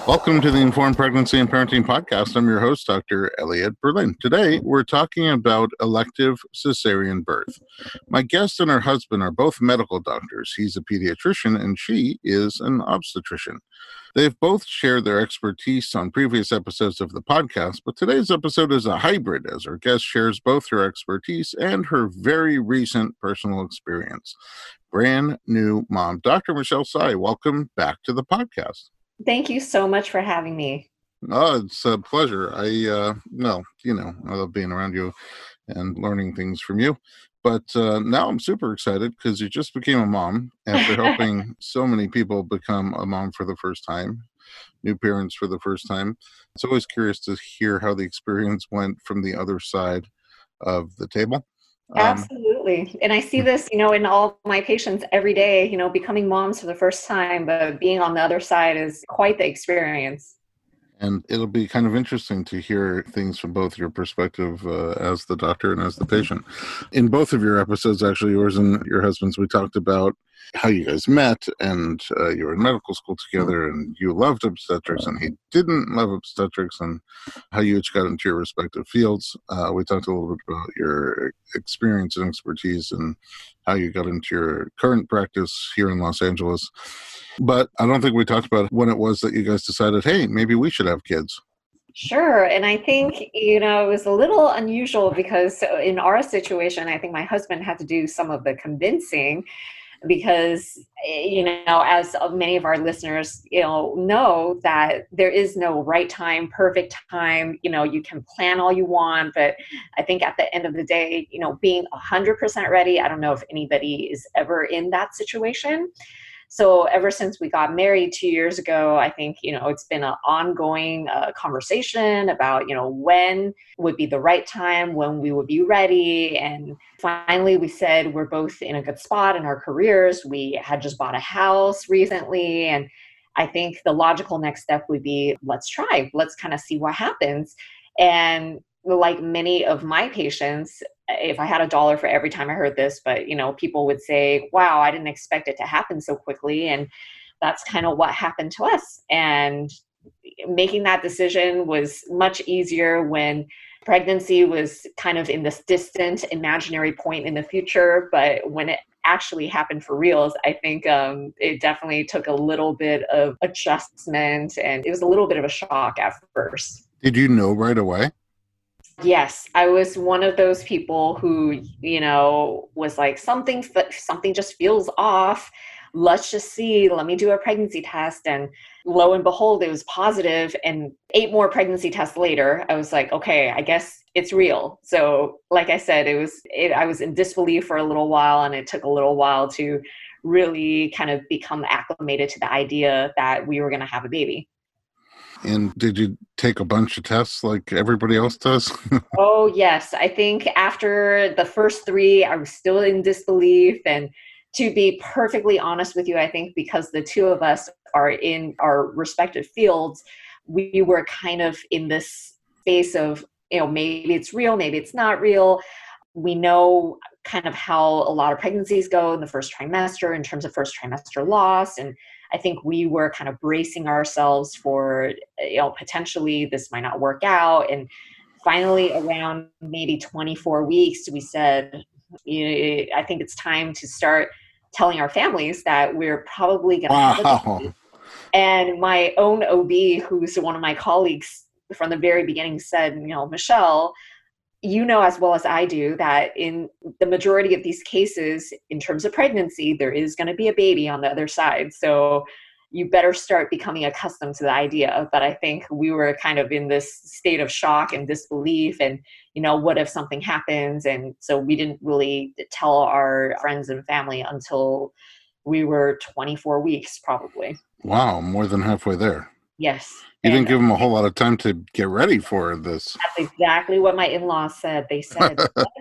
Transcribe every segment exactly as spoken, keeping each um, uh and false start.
Welcome to the Informed Pregnancy and Parenting Podcast. I'm your host, Doctor Elliot Berlin. Today, we're talking about elective cesarean birth. My guest and her husband are both medical doctors. He's a pediatrician and she is an obstetrician. They've both shared their expertise on previous episodes of the podcast, but today's episode is a hybrid as our guest shares both her expertise and her very recent personal experience. Brand new mom, Doctor Michelle Tsai, welcome back to the podcast. Thank you so much for having me. Oh, it's a pleasure. I, uh, well, you know, I love being around you and learning things from you. But uh, now I'm super excited because you just became a mom after helping so many people become a mom for the first time, new parents for the first time. It's always curious to hear how the experience went from the other side of the table. Um, Absolutely. And I see this, you know, in all my patients every day, you know, becoming moms for the first time, but being on the other side is quite the experience. And it'll be kind of interesting to hear things from both your perspective uh, as the doctor and as the patient. In both of your episodes, actually, yours and your husband's, we talked about how you guys met and uh, you were in medical school together and you loved obstetrics and he didn't love obstetrics and how you each got into your respective fields. Uh, we talked a little bit about your experience and expertise and how you got into your current practice here in Los Angeles. But I don't think we talked about when it was that you guys decided, hey, maybe we should have kids. Sure. And I think, you know, it was a little unusual because in our situation, I think my husband had to do some of the convincing because, you know, as many of our listeners, you know, know that there is no right time, perfect time. You know, you can plan all you want, but I think at the end of the day, you know, being one hundred percent ready, I don't know if anybody is ever in that situation. So ever since we got married two years ago, I think, you know, it's been an ongoing uh, conversation about, you know, when would be the right time, when we would be ready. And finally, we said we're both in a good spot in our careers. We had just bought a house recently. And I think the logical next step would be, let's try, let's kind of see what happens. And like many of my patients, if I had a dollar for every time I heard this, but, you know, people would say, wow, I didn't expect it to happen so quickly. And that's kind of what happened to us. And making that decision was much easier when pregnancy was kind of in this distant imaginary point in the future. But when it actually happened for reals, I think um, it definitely took a little bit of adjustment and it was a little bit of a shock at first. Did you know right away? Yes, I was one of those people who, you know, was like, something, something just feels off. Let's just see, let me do a pregnancy test. And lo and behold, it was positive. And eight more pregnancy tests later, I was like, okay, I guess it's real. So like I said, it was, it, I was in disbelief for a little while and it took a little while to really kind of become acclimated to the idea that we were going to have a baby. And did you take a bunch of tests like everybody else does? Oh, yes. I think after the first three, I was still in disbelief. And to be perfectly honest with you, I think because the two of us are in our respective fields, we were kind of in this space of, you know, maybe it's real, maybe it's not real. We know kind of how a lot of pregnancies go in the first trimester in terms of first trimester loss. And I think we were kind of bracing ourselves for, you know, potentially this might not work out. And finally, around maybe twenty-four weeks, we said, you know, I think it's time to start telling our families that we're probably going to wow. have a baby. And my own O B, who's one of my colleagues from the very beginning, said, you know, Michelle, you know as well as I do that in the majority of these cases, in terms of pregnancy, there is going to be a baby on the other side. So you better start becoming accustomed to the idea. But I think we were kind of in this state of shock and disbelief and, you know, what if something happens? And so we didn't really tell our friends and family until we were twenty-four weeks, probably. Wow, more than halfway there. Yes. You didn't give them a whole lot of time to get ready for this. That's exactly what my in-laws said. They said,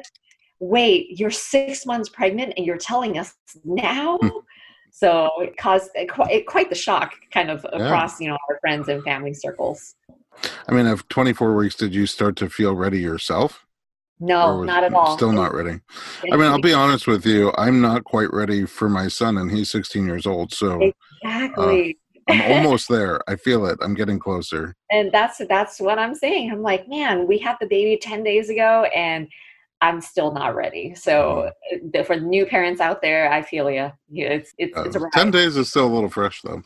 wait, you're six months pregnant and you're telling us now? So it caused quite, quite the shock kind of across, yeah. you know, our friends and family circles. I mean, at twenty-four weeks, did you start to feel ready yourself? No, not at all. Still not ready. I mean, I'll be honest with you. I'm not quite ready for my son, and he's sixteen years old. So exactly. I'm almost there. I feel it. I'm getting closer. And that's that's what I'm saying. I'm like, man, we had the baby ten days ago, and I'm still not ready. So Mhm. uh, for new parents out there, I feel you. Yeah, it's it's Uh, it's a ten ride. days is still a little fresh, though.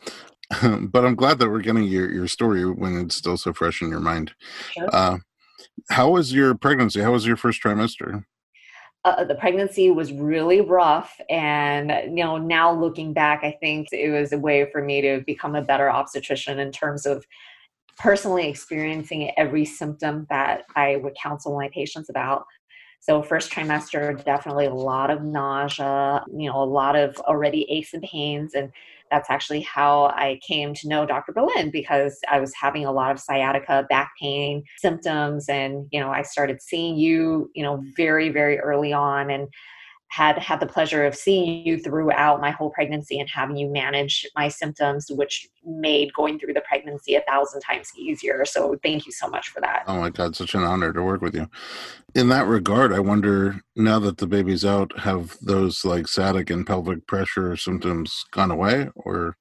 But I'm glad that we're getting your, your story when it's still so fresh in your mind. Sure. Uh, how was your pregnancy? How was your first trimester? Uh, the pregnancy was really rough, and you know, now looking back, I think it was a way for me to become a better obstetrician in terms of personally experiencing every symptom that I would counsel my patients about. So first trimester, definitely a lot of nausea, you know, a lot of already aches and pains. And that's actually how I came to know doctor Berlin, because I was having a lot of sciatica, back pain symptoms. And, you know, I started seeing you, you know, very, very early on, and had had the pleasure of seeing you throughout my whole pregnancy and having you manage my symptoms, which made going through the pregnancy a thousand times easier. So thank you so much for that. Oh my God, such an honor to work with you. In that regard, I wonder, now that the baby's out, have those like sciatic and pelvic pressure symptoms gone away? Or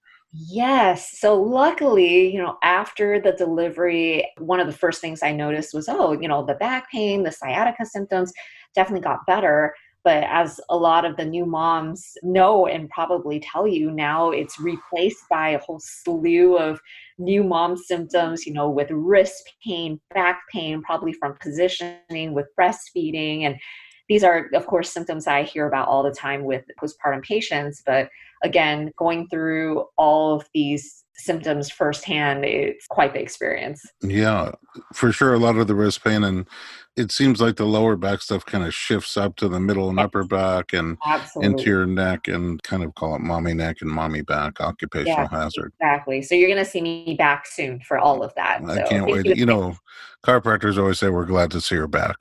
Yes. So luckily, you know, after the delivery, one of the first things I noticed was, oh, you know, the back pain, the sciatica symptoms definitely got better. But as a lot of the new moms know and probably tell you now, it's replaced by a whole slew of new mom symptoms, you know, with wrist pain, back pain, probably from positioning, with breastfeeding. And these are, of course, symptoms I hear about all the time with postpartum patients. But again, going through all of these symptoms firsthand, it's quite the experience. yeah, for sure, a lot of the wrist pain, and it seems like the lower back stuff kind of shifts up to the middle and Yes, upper back and into absolutely. your neck, and kind of call it mommy neck and mommy back, occupational Yes, hazard. exactly. So you're going to see me back soon for all of that. I So can't thank wait. you. You know, chiropractors always say we're glad to see her back.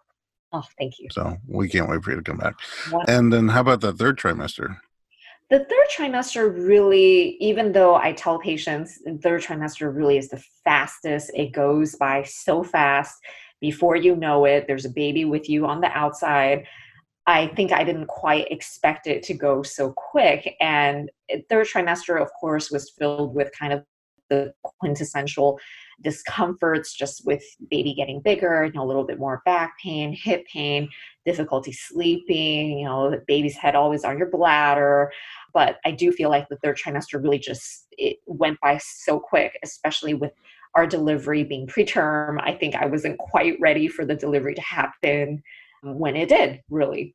Oh, thank you. So we can't wait for you to come back. One, And then how about that third trimester? the third trimester really, even though I tell patients the third trimester really is the fastest, it goes by so fast. Before you know it, there's a baby with you on the outside. I think I didn't quite expect it to go so quick. And third trimester, of course, was filled with kind of the quintessential discomforts, just with baby getting bigger, you know, a little bit more back pain, hip pain, difficulty sleeping, you know, the baby's head always on your bladder. But I do feel like the third trimester really just, it went by so quick, especially with our delivery being preterm. I think I wasn't quite ready for the delivery to happen when it did, really.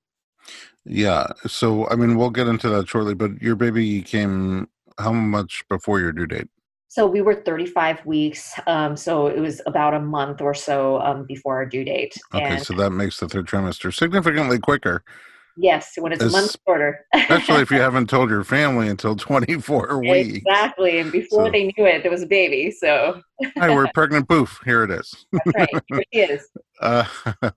Yeah. So, I mean, we'll get into that shortly, but your baby came how much before your due date? So we were thirty-five weeks. Um, so it was about a month or so um, before our due date. Okay. And So that makes the third trimester significantly quicker, yes, when it's a month shorter. especially if you haven't told your family until twenty-four weeks. Exactly. And before So, they knew it, there was a baby. So hi, we're pregnant. Poof, here it is. that's right. Here she is. uh,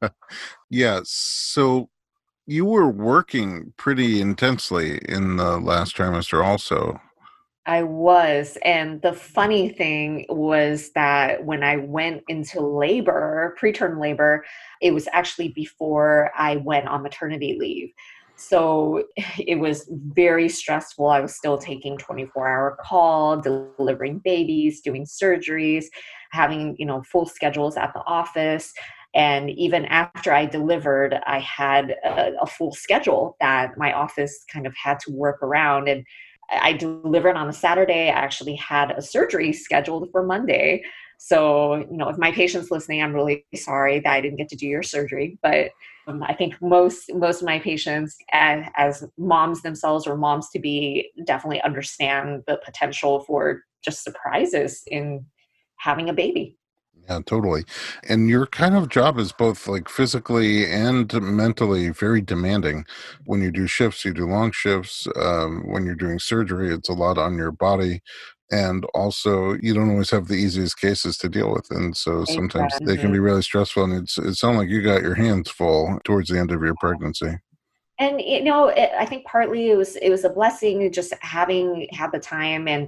yeah. So you were working pretty intensely in the last trimester, also. I was. And the funny thing was that when I went into labor, preterm labor, it was actually before I went on maternity leave. So it was very stressful. I was still taking twenty-four hour call, delivering babies, doing surgeries, having, you know, full schedules at the office. And even after I delivered, I had a, a full schedule that my office kind of had to work around. And I delivered on a Saturday. I actually had a surgery scheduled for Monday. So, you know, if my patient's listening, I'm really sorry that I didn't get to do your surgery. But um, I think most most of my patients, as, as moms themselves or moms to be, definitely understand the potential for just surprises in having a baby. Yeah, totally. And your kind of job is both like physically and mentally very demanding. When you do shifts, you do long shifts. Um, when you're doing surgery, it's a lot on your body. And also, you don't always have the easiest cases to deal with. And so sometimes they can Exactly. be really stressful. And it's, it sounds like you got your hands full towards the end of your pregnancy. And you know, it, I think partly it was it was a blessing just having had the time. And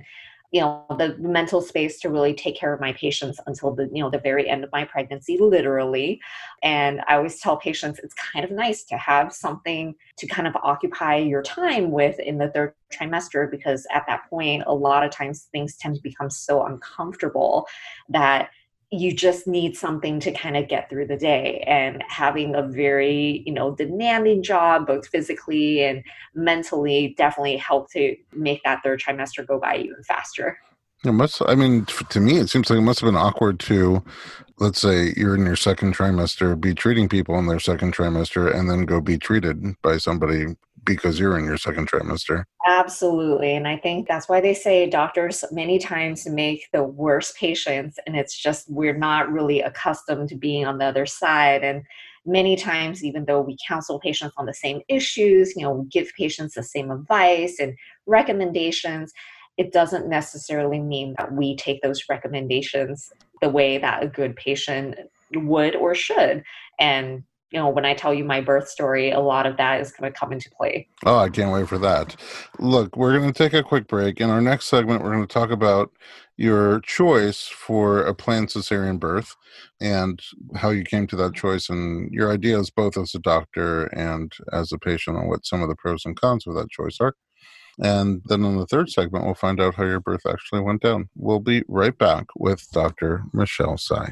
you know, the mental space to really take care of my patients until the, you know, the very end of my pregnancy, literally. And I always tell patients it's kind of nice to have something to kind of occupy your time with in the third trimester, because at that point, a lot of times things tend to become so uncomfortable that you just need something to kind of get through the day. And having a very, you know, demanding job, both physically and mentally, definitely help to make that third trimester go by even faster. It must, I mean, to me, it seems like it must have been awkward to, let's say you're in your second trimester, be treating people in their second trimester, and then go be treated by somebody because you're in your second trimester. Absolutely. And I think that's why they say doctors many times make the worst patients. And it's just, we're not really accustomed to being on the other side. And many times, even though we counsel patients on the same issues, you know, we give patients the same advice and recommendations, it doesn't necessarily mean that we take those recommendations the way that a good patient would or should. And you know, when I tell you my birth story, a lot of that is going to come into play. Oh, I can't wait for that. Look, we're going to take a quick break. In our next segment, we're going to talk about your choice for a planned cesarean birth and how you came to that choice and your ideas, both as a doctor and as a patient, on what some of the pros and cons of that choice are. And then in the third segment, we'll find out how your birth actually went down. We'll be right back with Doctor Michelle Sy.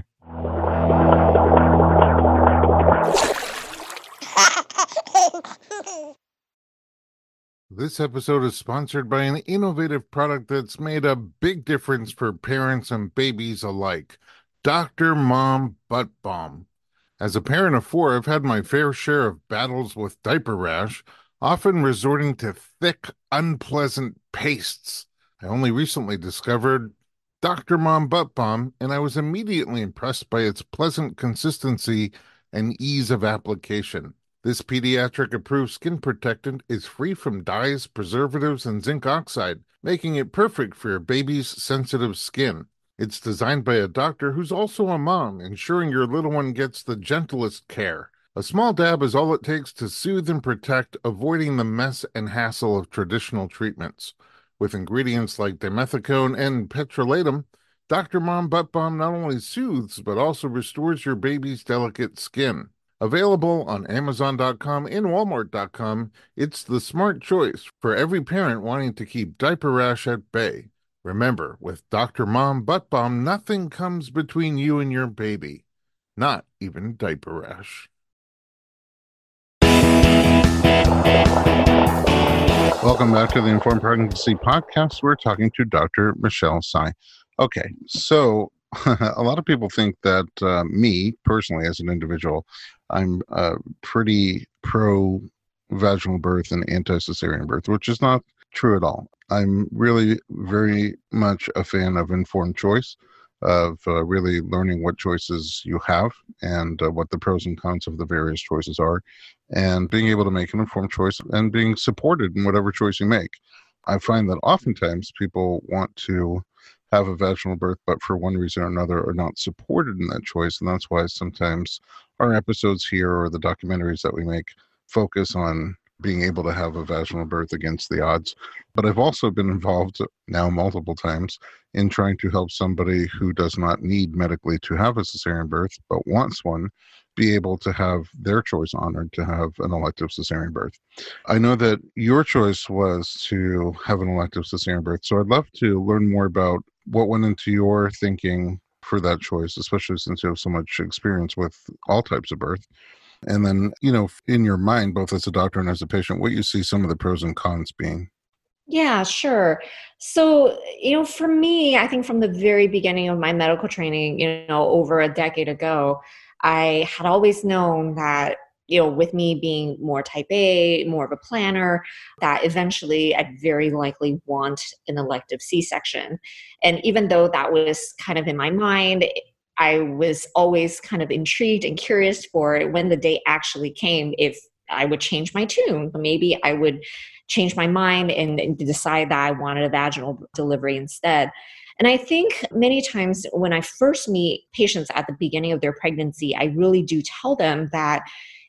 This episode is sponsored by an innovative product that's made a big difference for parents and babies alike. Doctor Mom Butt Balm. As a parent of four, I've had my fair share of battles with diaper rash, often resorting to thick, unpleasant pastes. I only recently discovered Doctor Mom Butt Balm, and I was immediately impressed by its pleasant consistency and ease of application. This pediatric-approved skin protectant is free from dyes, preservatives, and zinc oxide, making it perfect for your baby's sensitive skin. It's designed by a doctor who's also a mom, ensuring your little one gets the gentlest care. A small dab is all it takes to soothe and protect, avoiding the mess and hassle of traditional treatments. With ingredients like dimethicone and petrolatum, Doctor Mom Butt Balm not only soothes, but also restores your baby's delicate skin. Available on Amazon dot com and Walmart dot com, it's the smart choice for every parent wanting to keep diaper rash at bay. Remember, with Doctor Mom Butt Balm, nothing comes between you and your baby. Not even diaper rash. Welcome back to the Informed Pregnancy Podcast. We're talking to Doctor Michelle Sy. Okay, so a lot of people think that uh, me, personally, as an individual, I'm uh, pretty pro vaginal birth and anti-cesarean birth, which is not true at all. I'm really very much a fan of informed choice, of uh, really learning what choices you have and uh, what the pros and cons of the various choices are, and being able to make an informed choice and being supported in whatever choice you make. I find that oftentimes people want to have a vaginal birth, but for one reason or another are not supported in that choice. And that's why sometimes our episodes here or the documentaries that we make focus on being able to have a vaginal birth against the odds. But I've also been involved now multiple times in trying to help somebody who does not need medically to have a cesarean birth, but wants one, be able to have their choice honored to have an elective cesarean birth. I know that your choice was to have an elective cesarean birth, so I'd love to learn more about what went into your thinking for that choice, especially since you have so much experience with all types of birth. And then, you know, in your mind, both as a doctor and as a patient, what you see some of the pros and cons being. Yeah, sure. So, you know, for me, I think from the very beginning of my medical training, you know, over a decade ago, I had always known that, you know, with me being more type A, more of a planner, that eventually I'd very likely want an elective C-section. And even though that was kind of in my mind, I was always kind of intrigued and curious for when the day actually came, if I would change my tune. Maybe I would change my mind and, and decide that I wanted a vaginal delivery instead. And I think many times when I first meet patients at the beginning of their pregnancy, I really do tell them that,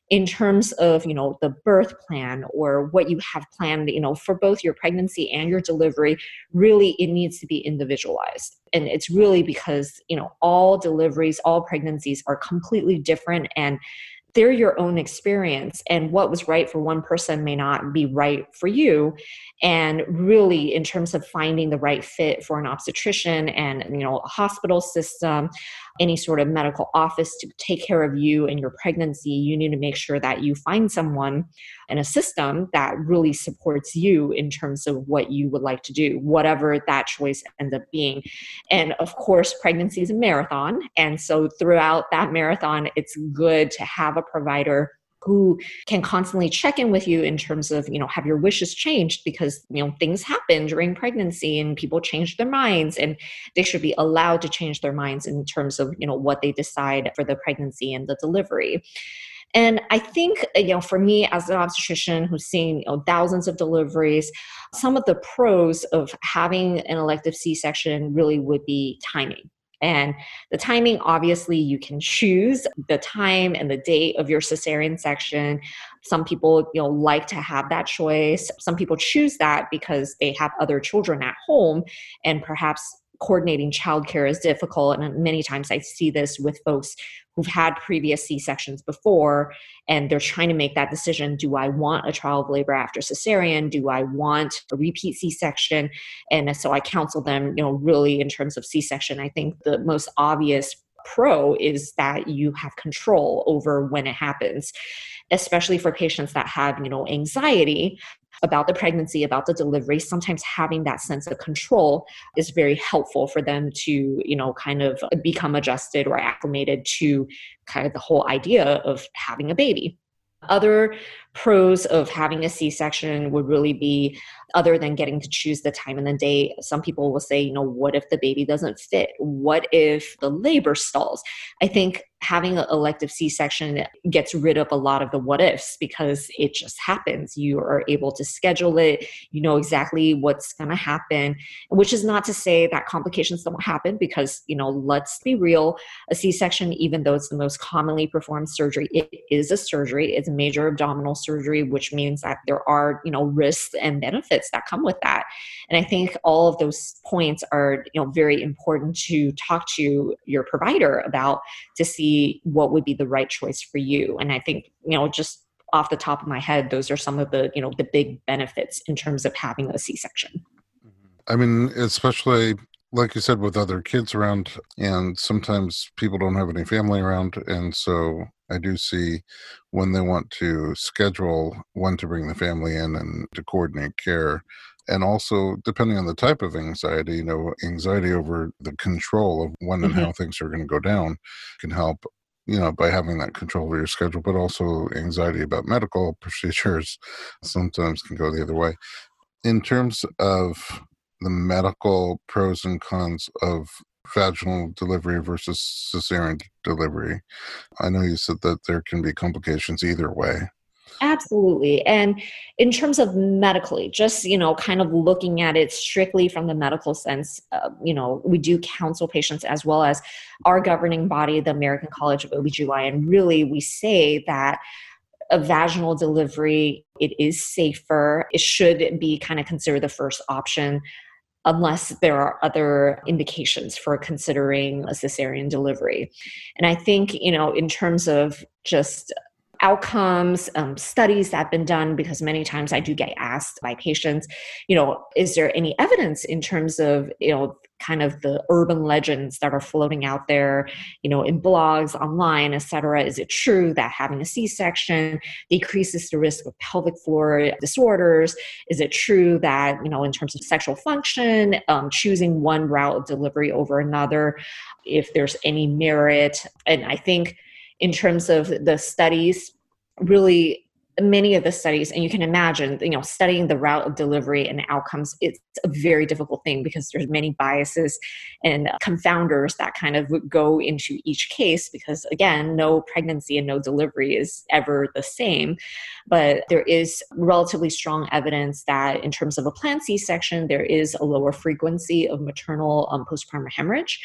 in terms of, you know, the birth plan or what you have planned, you know, for both your pregnancy and your delivery, really it needs to be individualized. And it's really because, you know, all deliveries, all pregnancies are completely different, and they're your own experience, and what was right for one person may not be right for you. And really, in terms of finding the right fit for an obstetrician and, you know, a hospital system, any sort of medical office to take care of you and your pregnancy, you need to make sure that you find someone and a system that really supports you in terms of what you would like to do, whatever that choice ends up being. And of course, pregnancy is a marathon. And so throughout that marathon, it's good to have a provider who can constantly check in with you in terms of, you know, have your wishes changed? Because, you know, things happen during pregnancy and people change their minds, and they should be allowed to change their minds in terms of, you know, what they decide for the pregnancy and the delivery. And I think, you know, for me as an obstetrician who's seen, you know, thousands of deliveries, some of the pros of having an elective C-section really would be timing. And the timing, obviously, you can choose the time and the date of your cesarean section. Some people, you know, like to have that choice. Some people choose that because they have other children at home, and perhaps coordinating childcare is difficult. And many times I see this with folks who've had previous C-sections before, and they're trying to make that decision. Do I want a trial of labor after cesarean? Do I want a repeat C-section? And so I counsel them, you know, really in terms of C-section, I think the most obvious pro is that you have control over when it happens, especially for patients that have, you know, anxiety about the pregnancy, about the delivery. Sometimes having that sense of control is very helpful for them to, you know, kind of become adjusted or acclimated to kind of the whole idea of having a baby. Other pros of having a C-section would really be, other than getting to choose the time and the date, some people will say, you know, what if the baby doesn't fit? What if the labor stalls? I think having an elective C-section gets rid of a lot of the what ifs, because it just happens. You are able to schedule it. You know exactly what's going to happen, which is not to say that complications don't happen, because, you know, let's be real, a C-section, even though it's the most commonly performed surgery, it is a surgery. It's a major abdominal surgery, which means that there are, you know, risks and benefits that come with that. And I think all of those points are, you know, very important to talk to your provider about, to see what would be the right choice for you. And I think, you know, just off the top of my head, those are some of the, you know, the big benefits in terms of having a C-section. I mean, especially like you said, with other kids around, and sometimes people don't have any family around. And so I do see when they want to schedule when to bring the family in and to coordinate care. And also, depending on the type of anxiety, you know, anxiety over the control of when and Mm-hmm. how things are going to go down can help, you know, by having that control over your schedule, but also anxiety about medical procedures sometimes can go the other way. In terms of the medical pros and cons of vaginal delivery versus cesarean delivery, I know you said that there can be complications either way. Absolutely. And in terms of medically, just, you know, kind of looking at it strictly from the medical sense, uh, you know, we do counsel patients, as well as our governing body, the American College of O B G Y N. Really, we say that a vaginal delivery, it is safer. It should be kind of considered the first option, unless there are other indications for considering a cesarean delivery. And I think, you know, in terms of just outcomes, um, studies that have been done, because many times I do get asked by patients, you know, is there any evidence in terms of, you know, kind of the urban legends that are floating out there, you know, in blogs, online, et cetera? Is it true that having a C-section decreases the risk of pelvic floor disorders? Is it true that, you know, in terms of sexual function, um, choosing one route of delivery over another, if there's any merit? And I think in terms of the studies, really many of the studies, and you can imagine, you know, studying the route of delivery and outcomes, it's a very difficult thing, because there's many biases and confounders that kind of go into each case, because again, no pregnancy and no delivery is ever the same. But there is relatively strong evidence that in terms of a planned C-section, there is a lower frequency of maternal um, postpartum hemorrhage.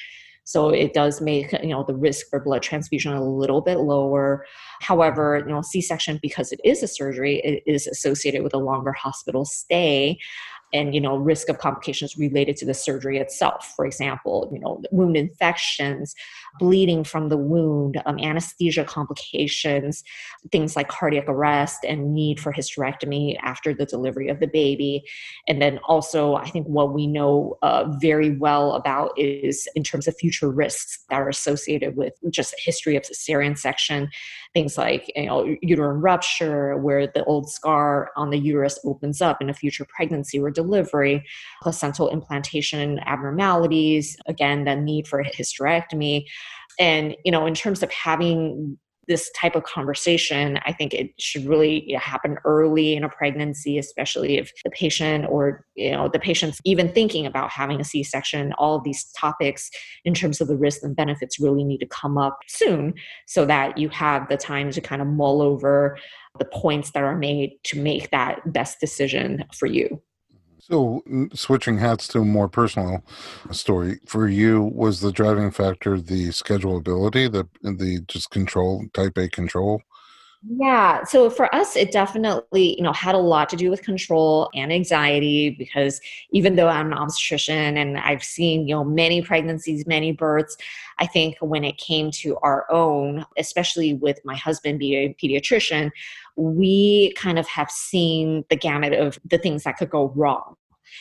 So it does make, you know, the risk for blood transfusion a little bit lower. However, you know, C-section, because it is a surgery, it is associated with a longer hospital stay and, you know, risk of complications related to the surgery itself. For example, you know, wound infections, bleeding from the wound, um, anesthesia complications, things like cardiac arrest and need for hysterectomy after the delivery of the baby. And then also, I think what we know uh, very well about is in terms of future risks that are associated with just a history of cesarean section, things like, you know, uterine rupture, where the old scar on the uterus opens up in a future pregnancy or delivery, placental implantation abnormalities, again, the need for a hysterectomy. And, you know, in terms of having this type of conversation, I think it should really happen early in a pregnancy, especially if the patient or, you know, the patient's even thinking about having a C-section. All of these topics in terms of the risks and benefits really need to come up soon so that you have the time to kind of mull over the points that are made to make that best decision for you. So, switching hats to a more personal story, for you, was the driving factor the schedulability, the the just control, type A control? Yeah. So for us, it definitely, you know, had a lot to do with control and anxiety because even though I'm an obstetrician and I've seen, you know, many pregnancies, many births, I think when it came to our own, especially with my husband being a pediatrician, we kind of have seen the gamut of the things that could go wrong.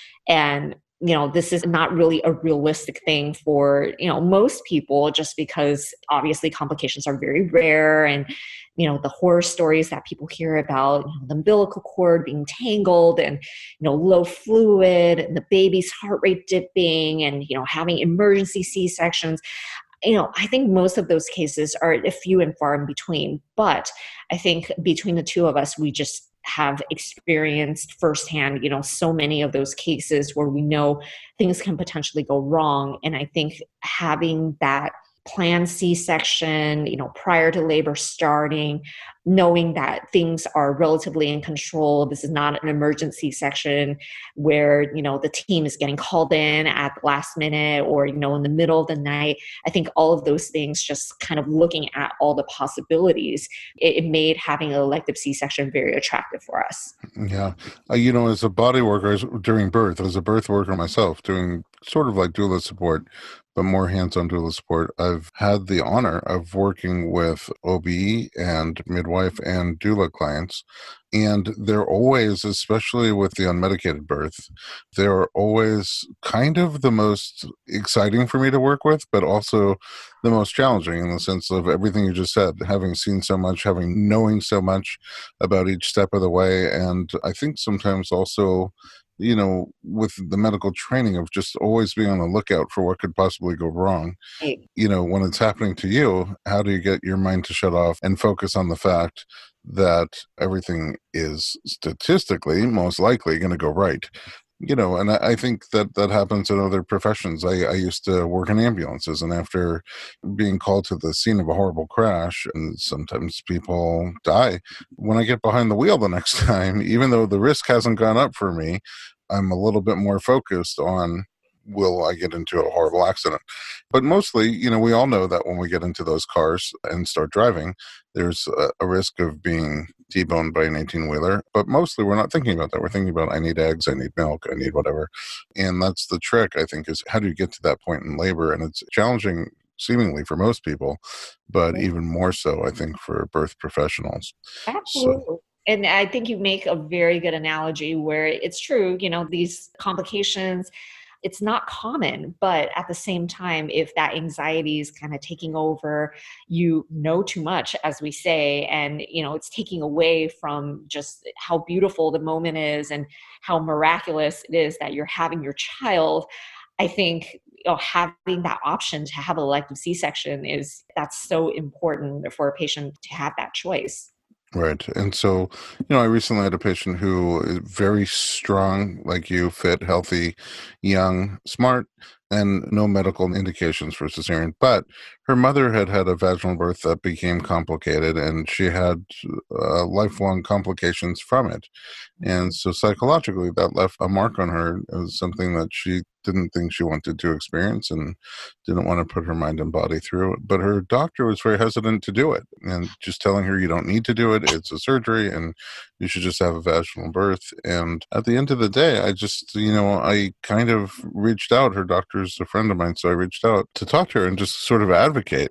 And you know, this is not really a realistic thing for, you know, most people just because obviously complications are very rare and, you know, the horror stories that people hear about, you know, the umbilical cord being tangled and, you know, low fluid and the baby's heart rate dipping and, you know, having emergency C-sections. You know, I think most of those cases are a few and far in between. But I think between the two of us, we just have experienced firsthand, you know, so many of those cases where we know things can potentially go wrong. And I think having that planned C-section, you know, prior to labor starting, knowing that things are relatively in control. This is not an emergency section where, you know, the team is getting called in at the last minute or, you know, in the middle of the night. I think all of those things, just kind of looking at all the possibilities, it, it made having an elective C-section very attractive for us. Yeah. Uh, you know, as a body worker as, during birth, as a birth worker myself, doing sort of like doula support, but more hands-on doula support, I've had the honor of working with O B and midwife and doula clients. And they're always, especially with the unmedicated birth, they're always kind of the most exciting for me to work with, but also the most challenging in the sense of everything you just said, having seen so much, having knowing so much about each step of the way. And I think sometimes also, you know, with the medical training of just always being on the lookout for what could possibly go wrong. Right. You know, when it's happening to you, how do you get your mind to shut off and focus on the fact that everything is statistically most likely going to go right? You know, and I, I think that that happens in other professions. I, I used to work in ambulances, and after being called to the scene of a horrible crash, and sometimes people die, when I get behind the wheel the next time, even though the risk hasn't gone up for me, I'm a little bit more focused on, will I get into a horrible accident? But mostly, you know, we all know that when we get into those cars and start driving, there's a, a risk of being T-boned by an eighteen-wheeler. But mostly we're not thinking about that. We're thinking about, I need eggs, I need milk, I need whatever. And that's the trick, I think, is how do you get to that point in labor? And it's challenging seemingly for most people, but even more so, I think, for birth professionals. So, Absolutely. And I think you make a very good analogy where it's true, you know, these complications, it's not common, but at the same time, if that anxiety is kind of taking over, you know too much, as we say, and, you know, it's taking away from just how beautiful the moment is and how miraculous it is that you're having your child. I think, you know, having that option to have an elective C-section is, that's so important for a patient to have that choice. right. And so, you know, I recently had a patient who is very strong, like you, fit, healthy, young, smart, and no medical indications for cesarean. But her mother had had a vaginal birth that became complicated, and she had uh, lifelong complications from it. And so psychologically, that left a mark on her as something that she didn't think she wanted to experience and didn't want to put her mind and body through it. But her doctor was very hesitant to do it and just telling her, you don't need to do it. It's a surgery and you should just have a vaginal birth. And at the end of the day, I just, you know, I kind of reached out. Her doctor's a friend of mine. So I reached out to talk to her and just sort of advocate.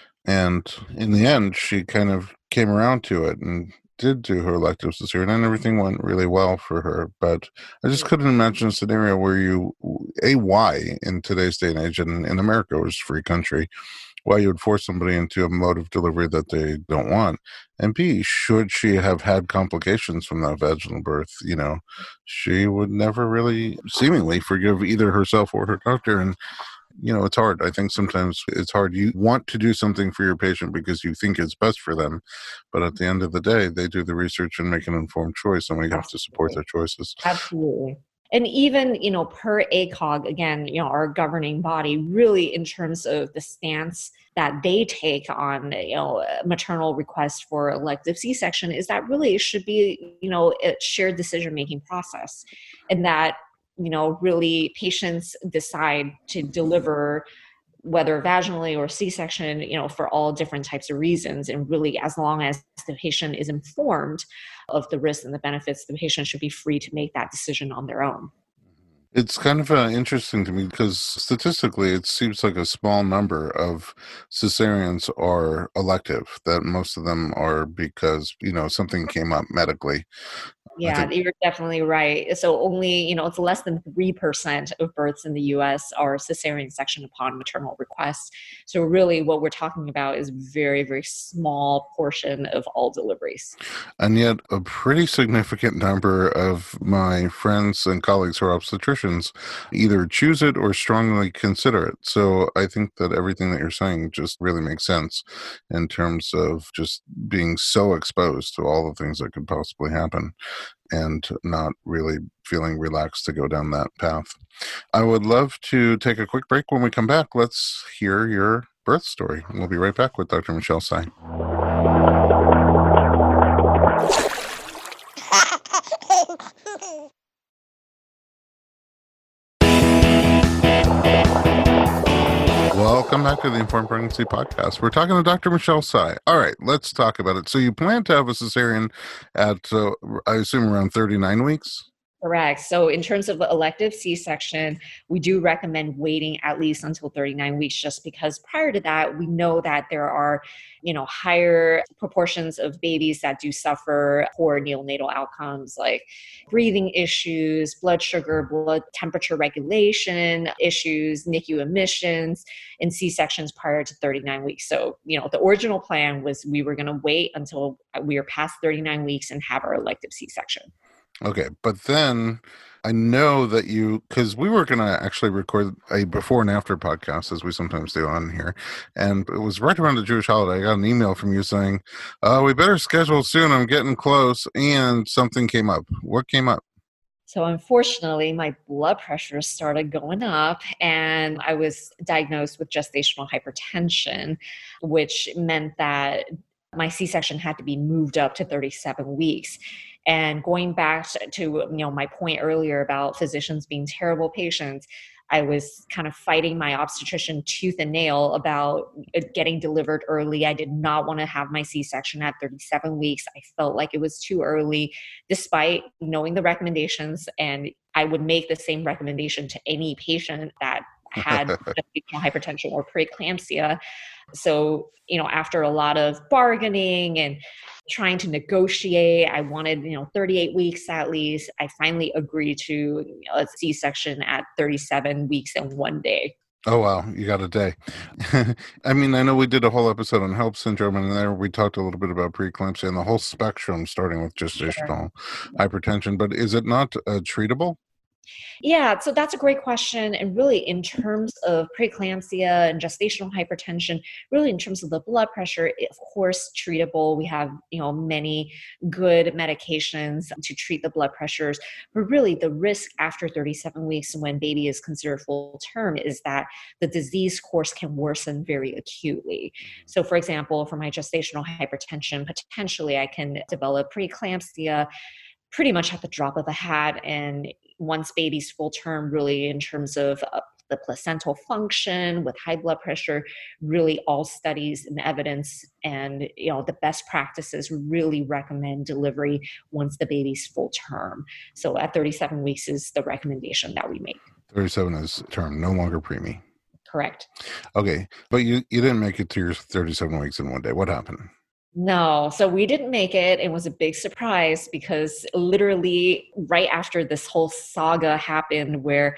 And in the end, she kind of came around to it and did do her elective cesarean, and everything went really well for her. But I just couldn't imagine a scenario where you, A, why in today's day and age, and in America, which is a free country, why you would force somebody into a mode of delivery that they don't want. And B, should she have had complications from that vaginal birth, you know, she would never really seemingly forgive either herself or her doctor. And you know, it's hard. I think sometimes it's hard. You want to do something for your patient because you think it's best for them. But at the end of the day, they do the research and make an informed choice, and we have to support their choices. Absolutely. And even, you know, per A C O G, again, you know, our governing body, really in terms of the stance that they take on, you know, maternal requests for elective C-section, is that really it should be, you know, a shared decision-making process. And that, you know, really patients decide to deliver whether vaginally or C-section, you know, for all different types of reasons. And really, as long as the patient is informed of the risks and the benefits, the patient should be free to make that decision on their own. It's kind of uh, interesting to me because statistically, it seems like a small number of cesareans are elective, that most of them are because, you know, something came up medically. Yeah, you're definitely right. So only, you know, it's less than three percent of births in the U S are cesarean section upon maternal request. So really what we're talking about is very, very small portion of all deliveries. And yet a pretty significant number of my friends and colleagues who are obstetricians either choose it or strongly consider it. So I think that everything that you're saying just really makes sense in terms of just being so exposed to all the things that could possibly happen and not really feeling relaxed to go down that path. I would love to take a quick break. When we come back, let's hear your birth story. We'll be right back with Doctor Michelle Tsai. Welcome back to the Informed Pregnancy Podcast. We're talking to Doctor Michelle Tsai. All right, let's talk about it. So you plan to have a cesarean at, uh, I assume, around thirty-nine weeks? Correct. So in terms of the elective C-section, we do recommend waiting at least until thirty-nine weeks, just because prior to that, we know that there are, you know, higher proportions of babies that do suffer poor neonatal outcomes like breathing issues, blood sugar, blood temperature regulation issues, N I C U admissions, and C-sections prior to thirty-nine weeks. So, you know, the original plan was we were going to wait until we were past thirty-nine weeks and have our elective C-section. Okay, but then I know that you, because we were going to actually record a before and after podcast, as we sometimes do on here, and it was right around the Jewish holiday. I got an email from you saying, uh, we better schedule soon, I'm getting close, and something came up. What came up? So unfortunately, my blood pressure started going up and I was diagnosed with gestational hypertension, which meant that my C-section had to be moved up to thirty-seven weeks. And going back to, you know, my point earlier about physicians being terrible patients, I was kind of fighting my obstetrician tooth and nail about getting delivered early. I did not want to have my C-section at thirty-seven weeks. I felt like it was too early, despite knowing the recommendations. And I would make the same recommendation to any patient that had gestational hypertension or preeclampsia. So, you know, after a lot of bargaining and trying to negotiate, I wanted, you know, thirty-eight weeks at least. I finally agreed to, you know, a C-section at thirty-seven weeks and one day. Oh, wow. You got a day. I mean, I know we did a whole episode on HELLP syndrome, and there we talked a little bit about preeclampsia and the whole spectrum, starting with gestational sure. hypertension. But is it not uh, treatable? Yeah, so that's a great question. And really, in terms of preeclampsia and gestational hypertension, really in terms of the blood pressure, it, of course, treatable. We have, you know, many good medications to treat the blood pressures. But really, the risk after thirty-seven weeks and when baby is considered full term is that the disease course can worsen very acutely. So, for example, for my gestational hypertension, potentially I can develop preeclampsia pretty much at the drop of a hat. And once baby's full term, really in terms of uh, the placental function with high blood pressure, really all studies and evidence and, you know, the best practices really recommend delivery once the baby's full term. So at thirty-seven weeks is the recommendation that we make. thirty-seven is term, no longer preemie. Correct. Okay. But you, you didn't make it to your thirty-seven weeks in one day. What happened? No, so we didn't make it. It was a big surprise because literally right after this whole saga happened where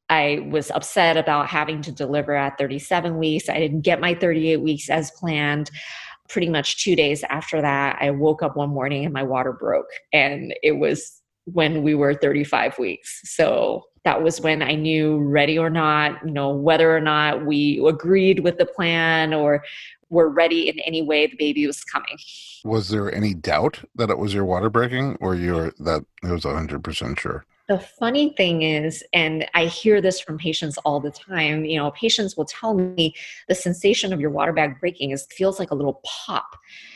I was upset about having to deliver at thirty-seven weeks, I didn't get my thirty-eight weeks as planned. Pretty much two days after that, I woke up one morning and my water broke. And it was when we were thirty-five weeks. So that was when I knew, ready or not, you know, whether or not we agreed with the plan or were ready in any way the baby was coming. Was there any doubt that it was your water breaking, or you're that it was one hundred percent sure? The funny thing is, and I hear this from patients all the time, you know, patients will tell me the sensation of your water bag breaking is feels like a little pop.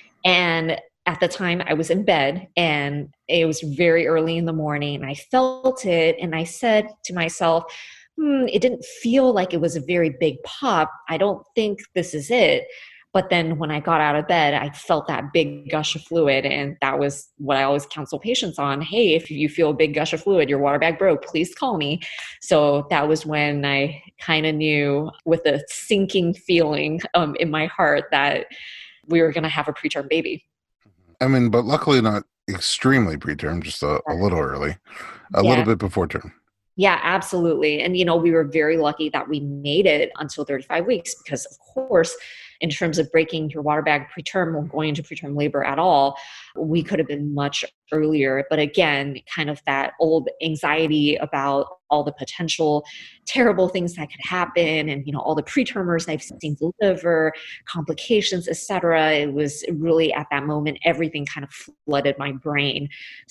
And at the time I was in bed and it was very early in the morning and I felt it and I said to myself, hmm, it didn't feel like it was a very big pop. I don't think this is it. But then when I got out of bed, I felt that big gush of fluid. And that was what I always counsel patients on. Hey, if you feel a big gush of fluid, your water bag broke, please call me. So that was when I kind of knew with a sinking feeling um, in my heart that we were going to have a preterm baby. I mean, but luckily not extremely preterm, just a, a little early, a yeah. little bit before term. Yeah, absolutely. And, you know, we were very lucky that we made it until thirty-five weeks because, of course, in terms of breaking your water bag preterm or going into preterm labor at all, we could have been much earlier. But again, kind of that old anxiety about all the potential terrible things that could happen and, you know, all the pretermers I've seen deliver, complications, et cetera. It was really at that moment, everything kind of flooded my brain.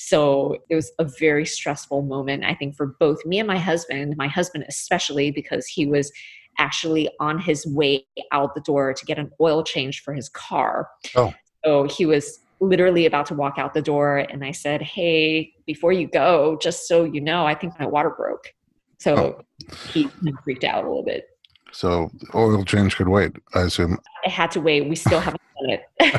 So it was a very stressful moment, I think, for both me and my husband, my husband especially, because he was actually on his way out the door to get an oil change for his car. Oh. So he was literally about to walk out the door and I said, hey, before you go, just so you know, I think my water broke. So oh. he freaked out a little bit. So oil change could wait, I assume. It had to wait. We still haven't done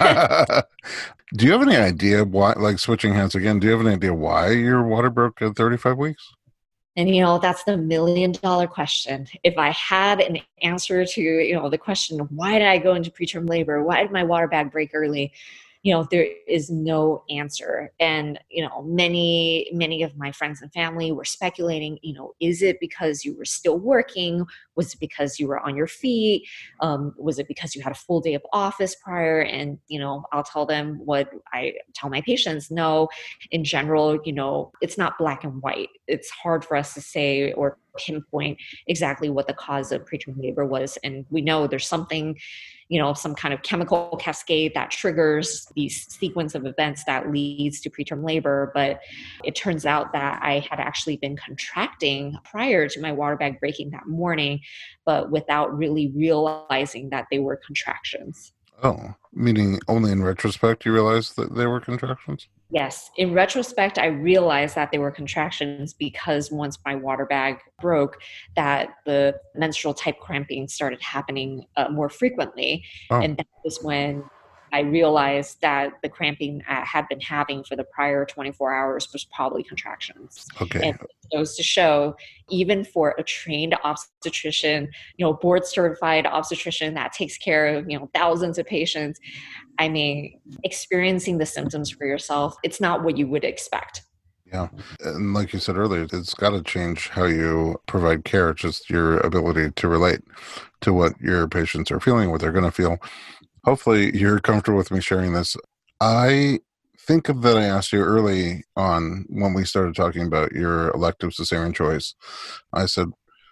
it. Do you have any idea why, like switching hands again, do you have any idea why your water broke at thirty-five weeks? And, you know, that's the million dollar question. If I had an answer to, you know, the question, why did I go into preterm labor? Why did my water bag break early? You know, there is no answer. And, you know, many, many of my friends and family were speculating, you know, is it because you were still working? Was it because you were on your feet? Um, was it because you had a full day of office prior? And, you know, I'll tell them what I tell my patients. No, in general, you know, it's not black and white. It's hard for us to say or pinpoint exactly what the cause of preterm labor was. And we know there's something, you know, some kind of chemical cascade that triggers these sequence of events that leads to preterm labor. But it turns out that I had actually been contracting prior to my water bag breaking that morning, but without really realizing that they were contractions. Oh, meaning only in retrospect you realized that they were contractions? Yes. In retrospect, I realized that they were contractions because once my water bag broke, that the menstrual type cramping started happening uh, more frequently. Oh. And that was when I realized that the cramping I had been having for the prior twenty-four hours was probably contractions. Okay. And it goes to show, even for a trained obstetrician, you know, board certified obstetrician that takes care of, you know, thousands of patients, I mean, experiencing the symptoms for yourself, it's not what you would expect. Yeah. And like you said earlier, it's got to change how you provide care, just your ability to relate to what your patients are feeling, what they're going to feel. Hopefully you're comfortable with me sharing this. I think of that I asked you early on when we started talking about your elective cesarean choice. I said,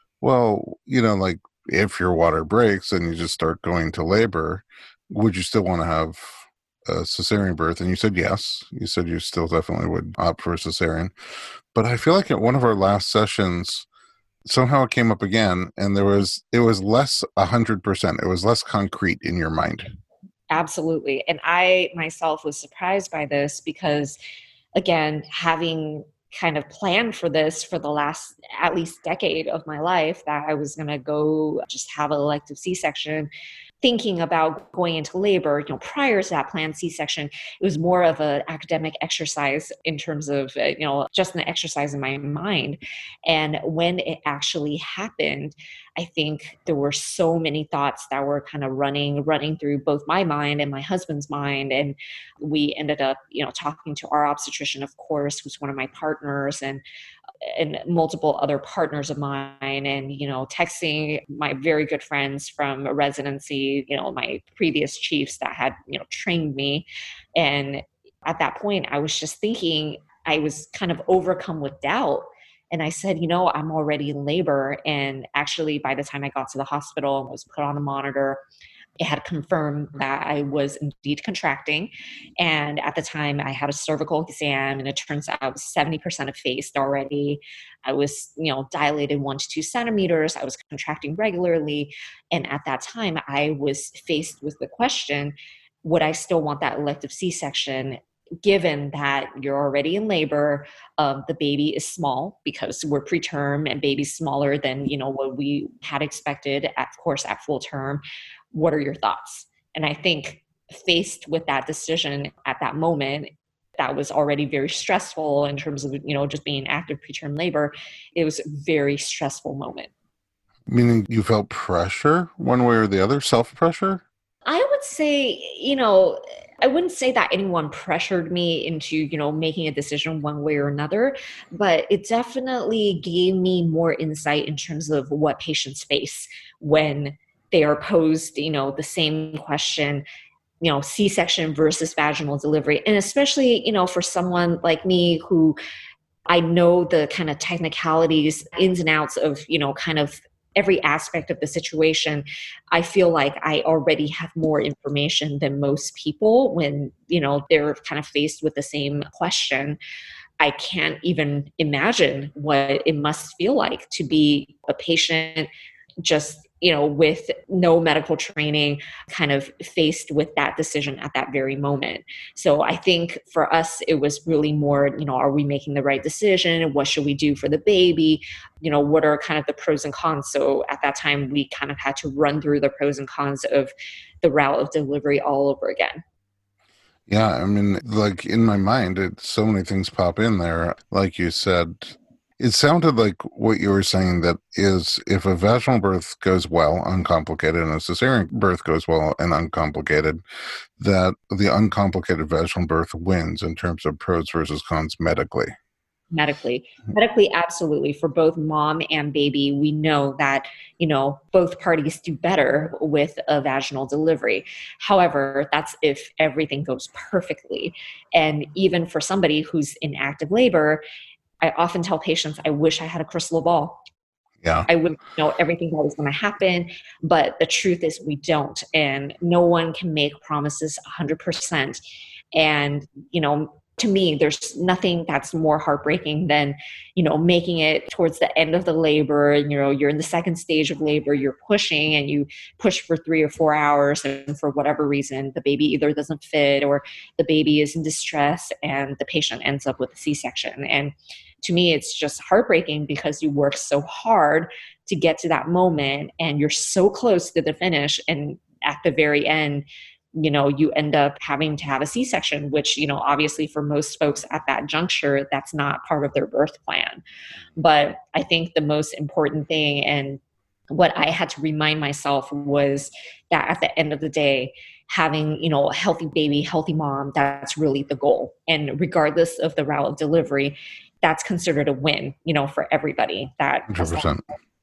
well, you know, like if your water breaks and you just start going to labor, would you still want to have a cesarean birth? And you said yes. You said you still definitely would opt for a cesarean. But I feel like at one of our last sessions, somehow it came up again, and there was it was less a hundred percent. It was less concrete in your mind. Absolutely. And I myself was surprised by this because, again, having kind of planned for this for the last at least decade of my life, that I was going to go just have an elective C-section, thinking about going into labor, you know, prior to that planned C-section, it was more of an academic exercise in terms of, uh, you know, just an exercise in my mind. And when it actually happened, I think there were so many thoughts that were kind of running, running through both my mind and my husband's mind. And we ended up, you know, talking to our obstetrician, of course, who's one of my partners, and and multiple other partners of mine, and, you know, texting my very good friends from a residency, you know, my previous chiefs that had, you know, trained me. And at that point, I was just thinking, I was kind of overcome with doubt. And I said, you know, I'm already in labor. And actually, by the time I got to the hospital and was put on a monitor, it had confirmed that I was indeed contracting. And at the time I had a cervical exam, and it turns out I was seventy percent effaced already. I was, you know, dilated one to two centimeters. I was contracting regularly. And at that time I was faced with the question, would I still want that elective C-section, given that you're already in labor, um, the baby is small because we're preterm, and baby's smaller than, you know, what we had expected, at, of course, at full term. What are your thoughts? And I think faced with that decision at that moment, that was already very stressful in terms of, you know, just being active preterm labor. It was a very stressful moment. Meaning you felt pressure one way or the other, self-pressure? I would say, you know, I wouldn't say that anyone pressured me into, you know, making a decision one way or another, but it definitely gave me more insight in terms of what patients face when they are posed, you know, the same question, you know, C-section versus vaginal delivery. And especially, you know, for someone like me who I know the kind of technicalities, ins and outs of, you know, kind of every aspect of the situation, I feel like I already have more information than most people when, you know, they're kind of faced with the same question. I can't even imagine what it must feel like to be a patient just, you know, with no medical training, kind of faced with that decision at that very moment. So I think for us, it was really more, you know, are we making the right decision? What should we do for the baby? You know, what are kind of the pros and cons? So at that time, we kind of had to run through the pros and cons of the route of delivery all over again. Yeah, I mean, like in my mind, it, so many things pop in there. Like you said, it sounded like what you were saying, that is, if a vaginal birth goes well, uncomplicated, and a cesarean birth goes well and uncomplicated, that the uncomplicated vaginal birth wins in terms of pros versus cons medically. Medically, medically, absolutely. For both mom and baby, we know that, you know, both parties do better with a vaginal delivery. However, that's if everything goes perfectly. And even for somebody who's in active labor, I often tell patients, I wish I had a crystal ball. Yeah. I would know everything that was going to happen, but the truth is we don't. And no one can make promises one hundred percent. And, you know, to me, there's nothing that's more heartbreaking than, you know, making it towards the end of the labor, and, you know, you're in the second stage of labor, you're pushing and you push for three or four hours. And for whatever reason, the baby either doesn't fit or the baby is in distress and the patient ends up with a C-section. And to me, it's just heartbreaking because you work so hard to get to that moment and you're so close to the finish. And at the very end, you know, you end up having to have a C-section, which, you know, obviously for most folks at that juncture, that's not part of their birth plan. But I think the most important thing, and what I had to remind myself, was that at the end of the day, having, you know, a healthy baby, healthy mom, that's really the goal. And regardless of the route of delivery, that's considered a win, you know, for everybody. That one hundred percent.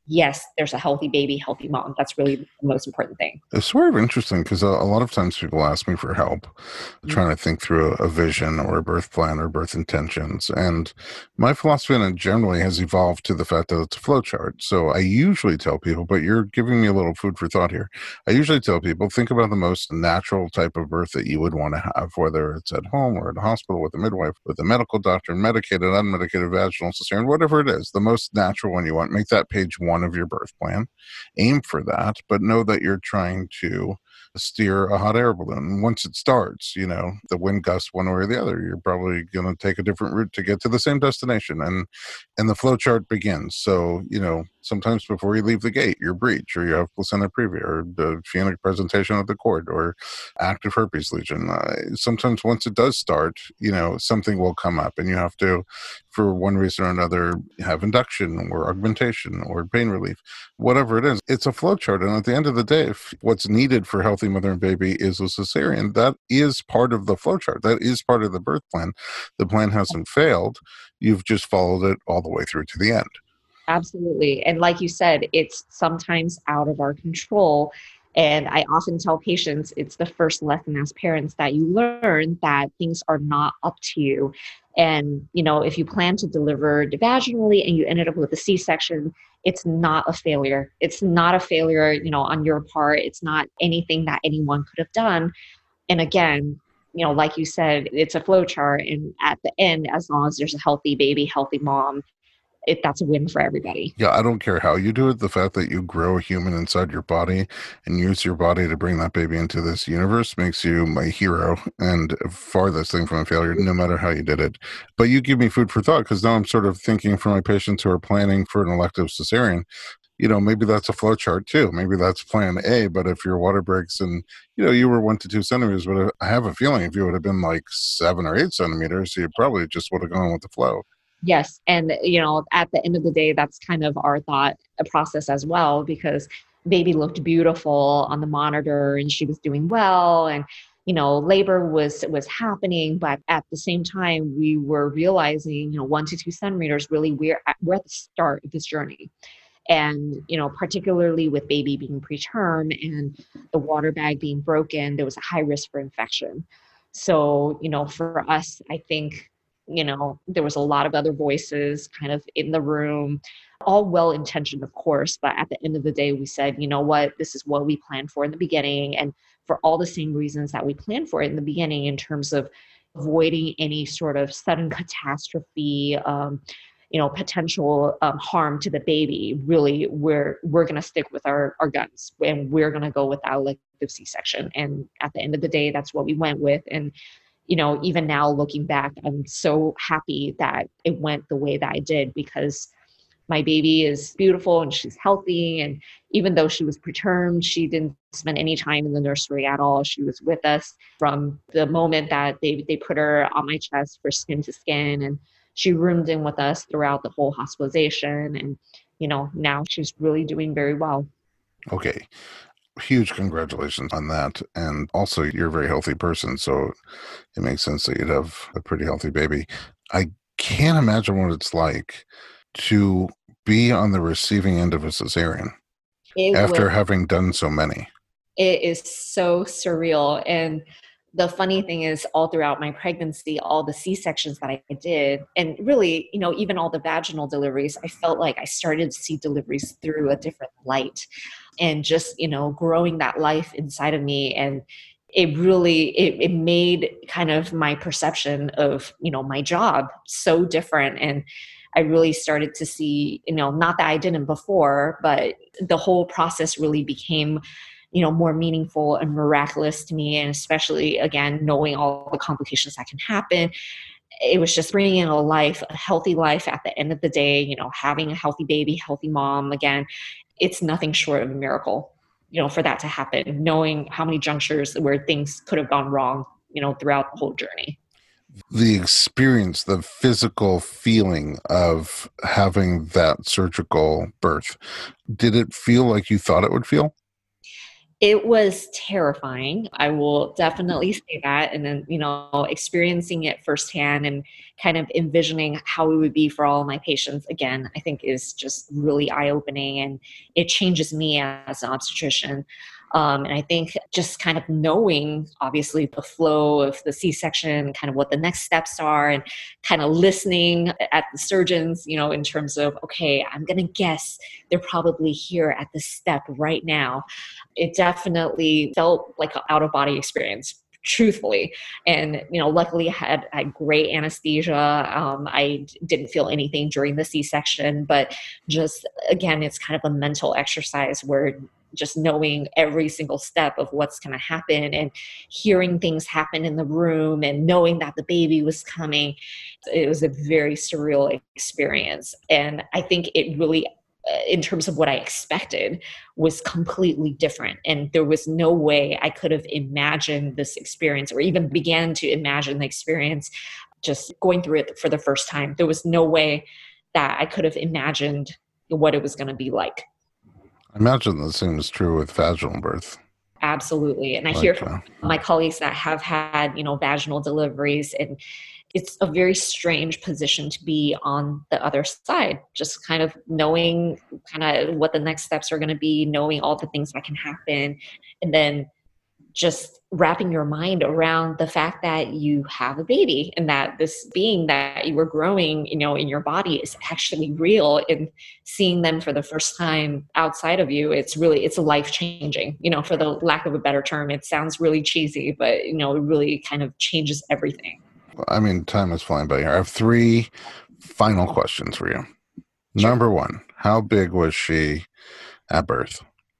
yes, there's a healthy baby, healthy mom. That's really the most important thing. It's sort of interesting because a, a lot of times people ask me for help Mm. trying to think through a, a vision or a birth plan or birth intentions. And my philosophy on it generally has evolved to the fact that it's a flow chart. So I usually tell people, but you're giving me a little food for thought here. I usually tell people, think about the most natural type of birth that you would want to have, whether it's at home or at a hospital with a midwife, with a medical doctor, medicated, unmedicated, vaginal, cesarean, whatever it is, the most natural one you want. Make that page one of your birth plan. Aim for that, but know that you're trying to steer a hot air balloon. Once it starts, you know, the wind gusts one way or the other, you're probably going to take a different route to get to the same destination. And and the flow chart begins. So, you know, sometimes before you leave the gate, you're breech, or you have placenta previa, or the phenolic presentation of the cord, or active herpes lesion. Uh, sometimes once it does start, you know, something will come up and you have to, for one reason or another, have induction or augmentation or pain relief, whatever it is. It's a flow chart. And at the end of the day, if what's needed for healthy mother and baby is a cesarean, that is part of the flow chart. That is part of the birth plan. The plan hasn't failed. You've just followed it all the way through to the end. Absolutely. And like you said, it's sometimes out of our control. And I often tell patients it's the first lesson as parents that you learn that things are not up to you. And, you know, if you plan to deliver vaginally and you ended up with a C-section, it's not a failure. It's not a failure, you know, on your part. It's not anything that anyone could have done. And again, you know, like you said, it's a flow chart. And at the end, as long as there's a healthy baby, healthy mom, it, that's a win for everybody. Yeah, I don't care how you do it. The fact that you grow a human inside your body and use your body to bring that baby into this universe makes you my hero and farthest thing from a failure, no matter how you did it. But you give me food for thought, because now I'm sort of thinking for my patients who are planning for an elective cesarean, you know, maybe that's a flow chart too. Maybe that's plan A, but if your water breaks and, you know, you were one to two centimeters, but I have a feeling if you would have been like seven or eight centimeters, you probably just would have gone with the flow. Yes. And, you know, at the end of the day, that's kind of our thought process as well, because baby looked beautiful on the monitor and she was doing well. And, you know, labor was, was happening. But at the same time, we were realizing, you know, one to two centimeters, really, we're at, we're at the start of this journey. And, you know, particularly with baby being preterm and the water bag being broken, there was a high risk for infection. So, you know, for us, I think, you know, there was a lot of other voices kind of in the room, all well-intentioned, of course. But at the end of the day, we said, you know what, this is what we planned for in the beginning. And for all the same reasons that we planned for it in the beginning, in terms of avoiding any sort of sudden catastrophe, um, you know, potential um, harm to the baby, really, we're we're going to stick with our, our guns, and we're going to go with our elective C-section. And at the end of the day, that's what we went with. And you know, even now looking back, I'm so happy that it went the way that I did, because my baby is beautiful and she's healthy. And even though she was preterm, she didn't spend any time in the nursery at all. She was with us from the moment that they, they put her on my chest for skin to skin. And she roomed in with us throughout the whole hospitalization. And, you know, now she's really doing very well. Okay. Huge congratulations on that. And also, you're a very healthy person, so it makes sense that you'd have a pretty healthy baby. I can't imagine what it's like to be on the receiving end of a cesarean It after was, having done so many. it is so surreal. And the funny thing is, all throughout my pregnancy, all the C-sections that I did, and really, you know, even all the vaginal deliveries, I felt like I started to see deliveries through a different light, and just, you know, growing that life inside of me. And it really, it, it made kind of my perception of, you know, my job so different. And I really started to see, you know, not that I didn't before, but the whole process really became, you know, more meaningful and miraculous to me. And especially, again, knowing all the complications that can happen, it was just bringing in a life, a healthy life at the end of the day, you know, having a healthy baby, healthy mom. Again, it's nothing short of a miracle, you know, for that to happen, knowing how many junctures where things could have gone wrong, you know, throughout the whole journey. The experience, the physical feeling of having that surgical birth, did it feel like you thought it would feel? It was terrifying. I will definitely say that. And then, you know, experiencing it firsthand and kind of envisioning how it would be for all of my patients, again, I think is just really eye opening, and it changes me as an obstetrician. Um, and I think just kind of knowing, obviously, the flow of the C-section, kind of what the next steps are, and kind of listening at the surgeons, you know, in terms of, okay, I'm going to guess they're probably here at this step right now. It definitely felt like an out of body experience, truthfully. And, you know, luckily I had, I had great anesthesia. Um, I d- didn't feel anything during the C-section, but just, again, it's kind of a mental exercise where just knowing every single step of what's going to happen and hearing things happen in the room and knowing that the baby was coming. It was a very surreal experience. And I think it really, uh, in terms of what I expected, was completely different. And there was no way I could have imagined this experience or even began to imagine the experience just going through it for the first time. There was no way that I could have imagined what it was going to be like. I imagine the same is true with vaginal birth. Absolutely. And I Like, hear uh, from my colleagues that have had, you know, vaginal deliveries, and it's a very strange position to be on the other side, just kind of knowing kind of what the next steps are going to be, knowing all the things that can happen, and then just wrapping your mind around the fact that you have a baby and that this being that you were growing, you know, in your body is actually real, and seeing them for the first time outside of you, it's really, it's life changing, you know, for the lack of a better term. It sounds really cheesy, but, you know, it really kind of changes everything. I mean, time is flying by here. I have three final questions for you. Sure. Number one, how big was she at birth?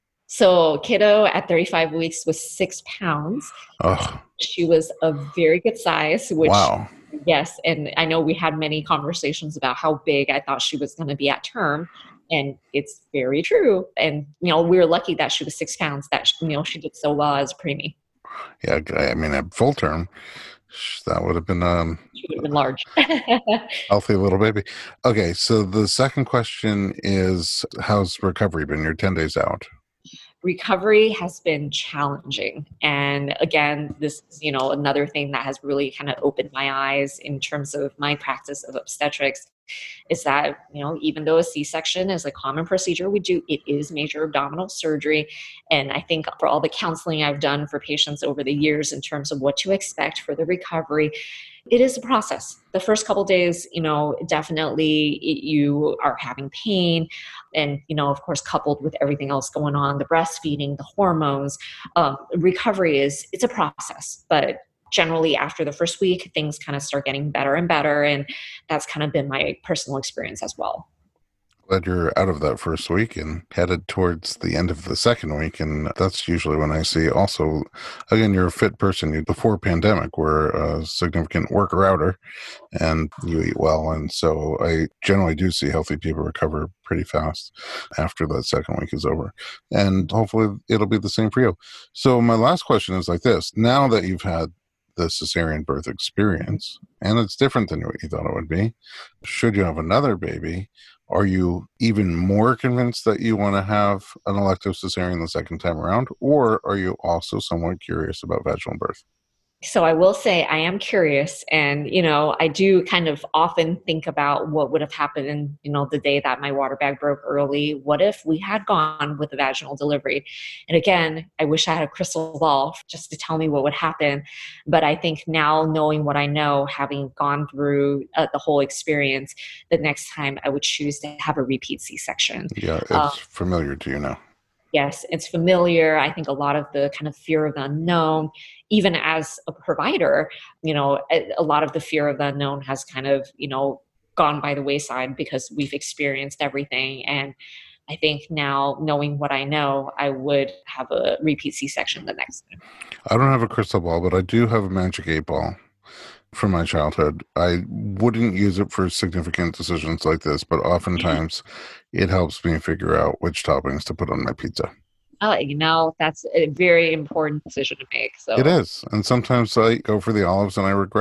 So kiddo at thirty-five weeks was six pounds. Oh, She was a very good size, which, wow. yes, and I know we had many conversations about how big I thought she was going to be at term, and it's very true. And, you know, we were lucky that she was six pounds, that, you know, she did so well as a preemie. Yeah, I mean, at full term, sh- that would have been um, She would have been large. healthy little baby. Okay, so the second question is, how's recovery been? You're ten days out. Recovery has been challenging. And again, this is, you know, another thing that has really kind of opened my eyes in terms of my practice of obstetrics, is that, you know, even though a C-section is a common procedure we do, it is major abdominal surgery. And I think for all the counseling I've done for patients over the years in terms of what to expect for the recovery, it is a process. The first couple days, you know, definitely it, you are having pain, and, you know, of course, coupled with everything else going on, the breastfeeding, the hormones, um, recovery is, it's a process. But generally after the first week, things kind of start getting better and better. And that's kind of been my personal experience as well. Glad you're out of that first week and headed towards the end of the second week. And that's usually when I see also, again, you're a fit person. You, before pandemic, were a significant worker outer and you eat well. And so I generally do see healthy people recover pretty fast after that second week is over. And hopefully it'll be the same for you. So my last question is like this. Now that you've had the cesarean birth experience, and it's different than what you thought it would be, should you have another baby, are you even more convinced that you want to have an elective cesarean the second time around, or are you also somewhat curious about vaginal birth? So I will say I am curious, and, you know, I do kind of often think about what would have happened in, you know, the day that my water bag broke early. What if we had gone with a vaginal delivery? And again, I wish I had a crystal ball just to tell me what would happen. But I think now, knowing what I know, having gone through uh, the whole experience, the next time I would choose to have a repeat C-section. Yeah, it's Um, familiar to you now. Yes, it's familiar. I think a lot of the kind of fear of the unknown, even as a provider, you know, a, a lot of the fear of the unknown has kind of, you know, gone by the wayside because we've experienced everything. And I think now, knowing what I know, I would have a repeat C-section the next time. I don't have a crystal ball, but I do have a magic eight ball from my childhood. I wouldn't use it for significant decisions like this, but oftentimes it helps me figure out which toppings to put on my pizza. Oh, you know, that's a very important decision to make. It So is. And sometimes I go for the olives and I regret it.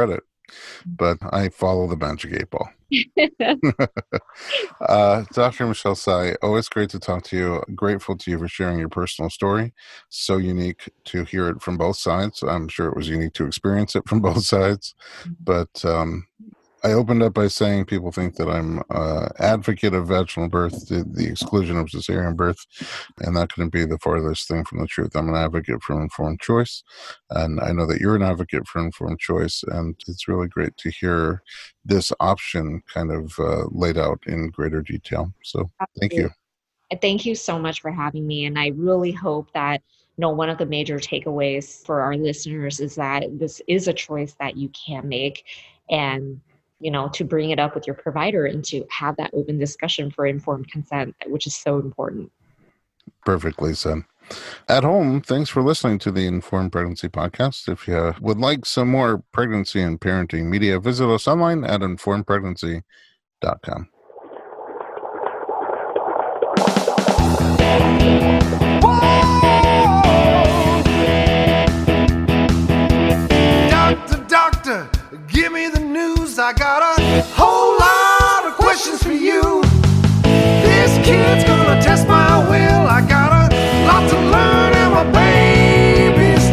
but I follow the magic eight ball. uh, Doctor Michelle Tsai, always great to talk to you. Grateful to you for sharing your personal story. So unique to hear it from both sides. I'm sure it was unique to experience it from both sides. But um, I opened up by saying people think that I'm an advocate of vaginal birth to the exclusion of cesarean birth, and that couldn't be the farthest thing from the truth. I'm an advocate for informed choice, and I know that you're an advocate for informed choice, and it's really great to hear this option kind of uh, laid out in greater detail. So thank you. Thank you so much for having me, and I really hope that you know one of the major takeaways for our listeners is that this is a choice that you can make, and you know, to bring it up with your provider and to have that open discussion for informed consent, which is so important. Perfectly said. At home, thanks for listening to the Informed Pregnancy Podcast. If you would like some more pregnancy and parenting media, visit us online at informed pregnancy dot com. Doctor, doctor, give me the news. I got a whole lot of questions for you. This kid's gonna test my will. I got a lot to learn, and my babies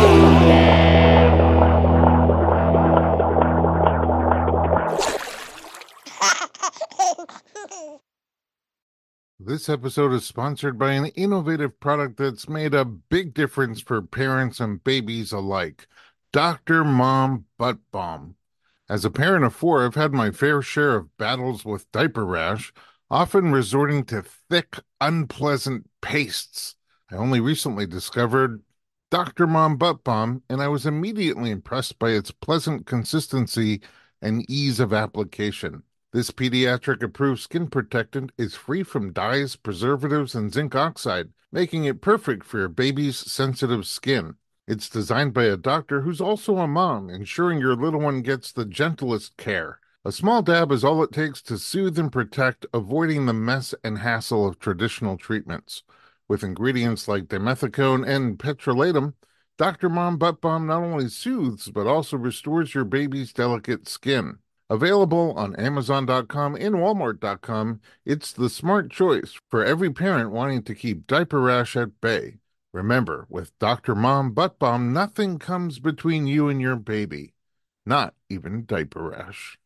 do. This episode is sponsored by an innovative product that's made a big difference for parents and babies alike. Doctor Mom Butt Balm. As a parent of four, I've had my fair share of battles with diaper rash, often resorting to thick, unpleasant pastes. I only recently discovered Doctor Mom Butt Balm, and I was immediately impressed by its pleasant consistency and ease of application. This pediatric-approved skin protectant is free from dyes, preservatives, and zinc oxide, making it perfect for your baby's sensitive skin. It's designed by a doctor who's also a mom, ensuring your little one gets the gentlest care. A small dab is all it takes to soothe and protect, avoiding the mess and hassle of traditional treatments. With ingredients like dimethicone and petrolatum, Doctor Mom Butt Balm not only soothes, but also restores your baby's delicate skin. Available on Amazon dot com and Walmart dot com, it's the smart choice for every parent wanting to keep diaper rash at bay. Remember, with Doctor Mom Butt Balm, nothing comes between you and your baby, not even diaper rash.